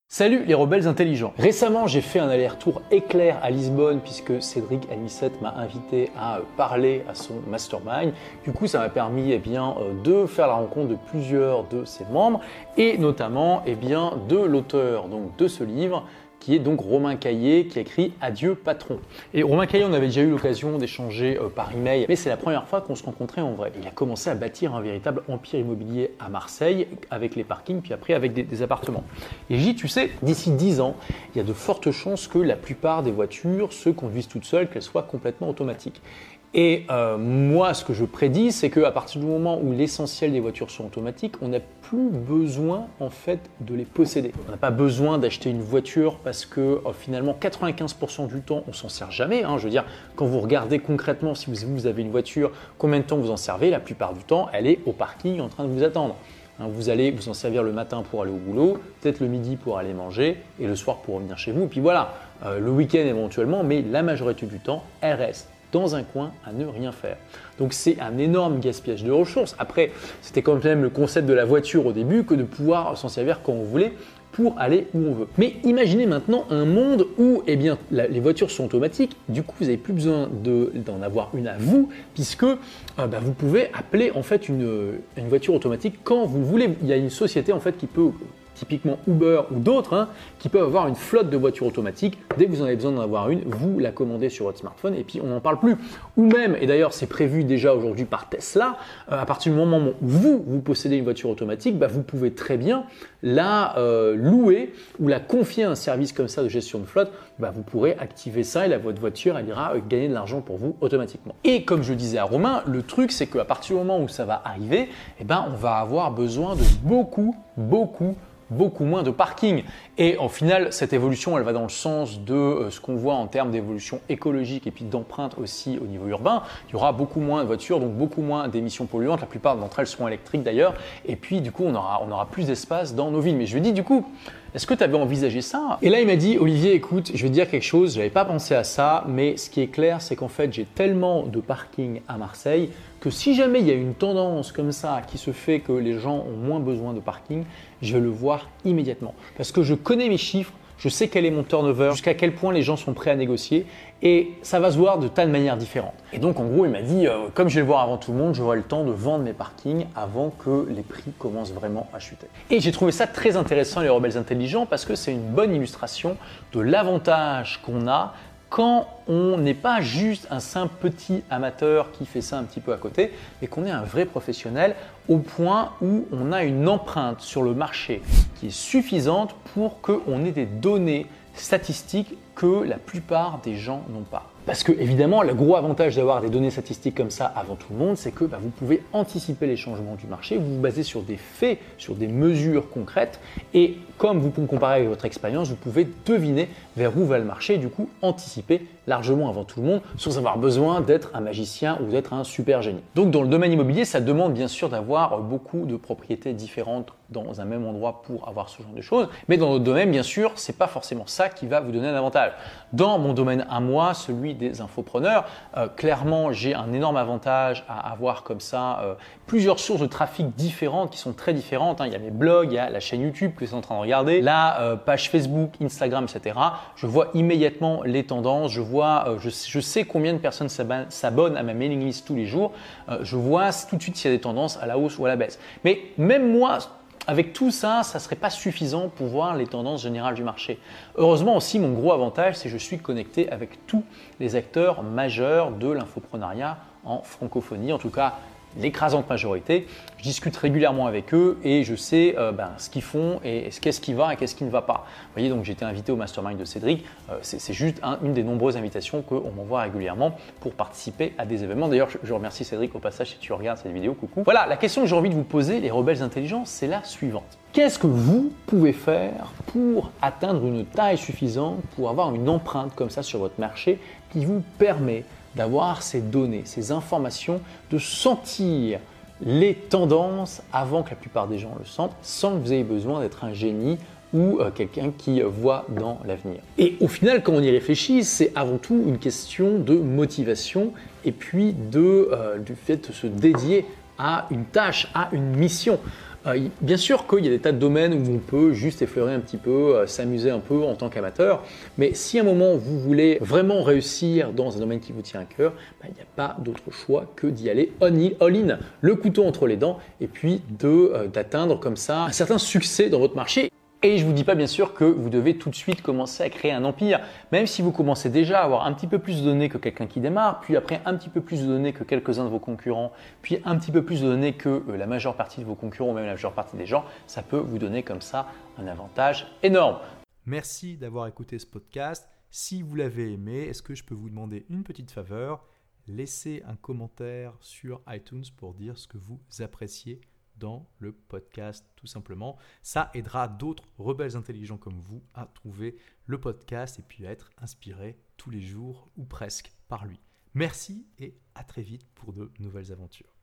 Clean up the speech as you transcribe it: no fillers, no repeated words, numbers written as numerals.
Salut les rebelles intelligents. Récemment, j'ai fait un aller-retour éclair à Lisbonne puisque Cédric Aniset m'a invité à parler à son mastermind. Du coup, ça m'a permis de faire la rencontre de plusieurs de ses membres et notamment de l'auteur de ce livre qui est donc Romain Caillé, qui a écrit Adieu patron. Et Romain Caillé, on avait déjà eu l'occasion d'échanger par email, mais c'est la première fois qu'on se rencontrait en vrai. Il a commencé à bâtir un véritable empire immobilier à Marseille, avec les parkings, puis après avec des appartements. Et j'ai dit, tu sais, d'ici 10 ans, il y a de fortes chances que la plupart des voitures se conduisent toutes seules, qu'elles soient complètement automatiques. Et moi, ce que je prédis, c'est qu'à partir du moment où l'essentiel des voitures sont automatiques, on n'a plus besoin en fait de les posséder. On n'a pas besoin d'acheter une voiture parce que finalement 95% du temps, on s'en sert jamais. Je veux dire, quand vous regardez concrètement si vous avez une voiture, combien de temps vous en servez, la plupart du temps, elle est au parking en train de vous attendre. Vous allez vous en servir le matin pour aller au boulot, peut-être le midi pour aller manger et le soir pour revenir chez vous. Et puis voilà, le week-end éventuellement, mais la majorité du temps, elle reste dans un coin à ne rien faire. Donc c'est un énorme gaspillage de ressources. Après, c'était quand même le concept de la voiture au début que de pouvoir s'en servir quand on voulait pour aller où on veut. Mais imaginez maintenant un monde où les voitures sont automatiques, du coup vous n'avez plus besoin d'en avoir une à vous, puisque vous pouvez appeler en fait une voiture automatique quand vous voulez. Il y a une société en fait qui peut, typiquement Uber ou d'autres, qui peuvent avoir une flotte de voitures automatiques. Dès que vous en avez besoin d'en avoir une, vous la commandez sur votre smartphone et puis on n'en parle plus. Ou même, et d'ailleurs c'est prévu déjà aujourd'hui par Tesla, à partir du moment où vous possédez une voiture automatique, vous pouvez très bien la louer ou la confier à un service comme ça de gestion de flotte. Vous pourrez activer ça et votre voiture elle ira gagner de l'argent pour vous automatiquement. Et comme je disais à Romain, le truc c'est qu'à partir du moment où ça va arriver, on va avoir besoin de beaucoup moins de parking. Et au final, cette évolution, elle va dans le sens de ce qu'on voit en termes d'évolution écologique et puis d'empreinte aussi au niveau urbain. Il y aura beaucoup moins de voitures, donc beaucoup moins d'émissions polluantes. La plupart d'entre elles seront électriques d'ailleurs. Et puis du coup, on aura plus d'espace dans nos villes. Mais je lui dis du coup, est-ce que tu avais envisagé ça? Et là, il m'a dit, Olivier, écoute, je vais te dire quelque chose, je n'avais pas pensé à ça, mais ce qui est clair, c'est qu'en fait, j'ai tellement de parking à Marseille que si jamais il y a une tendance comme ça qui se fait que les gens ont moins besoin de parking, je vais le voir immédiatement. Parce que je connais mes chiffres, je sais quel est mon turnover, jusqu'à quel point les gens sont prêts à négocier et ça va se voir de tas de manières différentes. Et donc en gros, il m'a dit, comme je vais le voir avant tout le monde, j'aurai le temps de vendre mes parkings avant que les prix commencent vraiment à chuter. Et j'ai trouvé ça très intéressant, les rebelles intelligents, parce que c'est une bonne illustration de l'avantage qu'on a quand on n'est pas juste un simple petit amateur qui fait ça un petit peu à côté, mais qu'on est un vrai professionnel au point où on a une empreinte sur le marché qui est suffisante pour qu'on ait des données statistiques que la plupart des gens n'ont pas. Parce que évidemment, le gros avantage d'avoir des données statistiques comme ça avant tout le monde, c'est que vous pouvez anticiper les changements du marché, vous vous basez sur des faits, sur des mesures concrètes et comme vous pouvez comparer avec votre expérience, vous pouvez deviner vers où va le marché et du coup anticiper largement avant tout le monde sans avoir besoin d'être un magicien ou d'être un super génie. Donc dans le domaine immobilier, ça demande bien sûr d'avoir beaucoup de propriétés différentes dans un même endroit pour avoir ce genre de choses. Mais dans notre domaine, bien sûr, c'est pas forcément ça qui va vous donner un avantage. Dans mon domaine à moi, celui des infopreneurs, clairement, j'ai un énorme avantage à avoir comme ça plusieurs sources de trafic différentes qui sont très différentes. Il y a mes blogs, il y a la chaîne YouTube que vous êtes en train de regarder, la page Facebook, Instagram, etc. Je vois immédiatement les tendances, je sais combien de personnes s'abonnent à ma mailing list tous les jours. Je vois tout de suite s'il y a des tendances à la hausse ou à la baisse. Mais même moi, avec tout ça, ça ne serait pas suffisant pour voir les tendances générales du marché. Heureusement aussi, mon gros avantage, c'est que je suis connecté avec tous les acteurs majeurs de l'infoprenariat en francophonie, en tout cas l'écrasante majorité. Je discute régulièrement avec eux et je sais ce qu'ils font et qu'est-ce qui va et qu'est-ce qui ne va pas. Vous voyez, donc j'ai été invité au mastermind de Cédric. C'est juste une des nombreuses invitations qu'on m'envoie régulièrement pour participer à des événements. D'ailleurs, je remercie Cédric au passage si tu regardes cette vidéo. Coucou. Voilà, la question que j'ai envie de vous poser, les rebelles intelligents, c'est la suivante. Qu'est-ce que vous pouvez faire pour atteindre une taille suffisante pour avoir une empreinte comme ça sur votre marché qui vous permet d'avoir ces données, ces informations, de sentir les tendances avant que la plupart des gens le sentent, sans que vous ayez besoin d'être un génie ou quelqu'un qui voit dans l'avenir. Et au final, quand on y réfléchit, c'est avant tout une question de motivation et puis du fait de se dédier à une tâche, à une mission. Bien sûr qu'il y a des tas de domaines où on peut juste effleurer un petit peu, s'amuser un peu en tant qu'amateur, mais si à un moment vous voulez vraiment réussir dans un domaine qui vous tient à cœur, il n'y a pas d'autre choix que d'y aller all-in, le couteau entre les dents, et puis d'atteindre comme ça un certain succès dans votre marché. Et je ne vous dis pas bien sûr que vous devez tout de suite commencer à créer un empire, même si vous commencez déjà à avoir un petit peu plus de données que quelqu'un qui démarre, puis après un petit peu plus de données que quelques-uns de vos concurrents, puis un petit peu plus de données que la majeure partie de vos concurrents, ou même la majeure partie des gens, ça peut vous donner comme ça un avantage énorme. Merci d'avoir écouté ce podcast. Si vous l'avez aimé, est-ce que je peux vous demander une petite faveur? Laissez un commentaire sur iTunes pour dire ce que vous appréciez dans le podcast, tout simplement. Ça aidera d'autres rebelles intelligents comme vous à trouver le podcast et puis à être inspirés tous les jours ou presque par lui. Merci et à très vite pour de nouvelles aventures.